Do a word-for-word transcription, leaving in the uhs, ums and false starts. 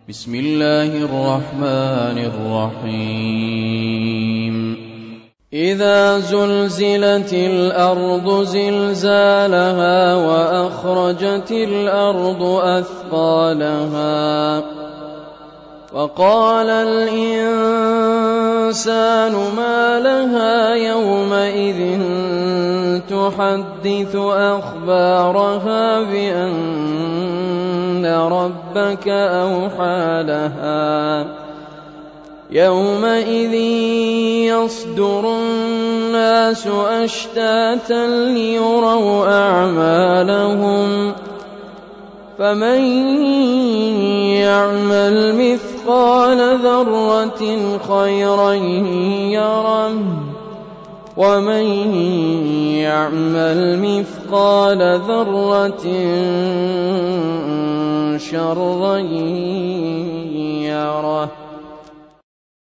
بسم الله الرحمن الرحيم إذا زلزلت الأرض زلزالها وأخرجت الأرض أثقالها وقال الإنسان ما لها يومئذ تحدث أخبارها بأن ربك أوحى لها يومئذ يصدر الناس أشتاتا ليروا أعمالهم فمن يعمل مثقال ذرة خيرا يره ومن يعمل مثقال ذرة شرا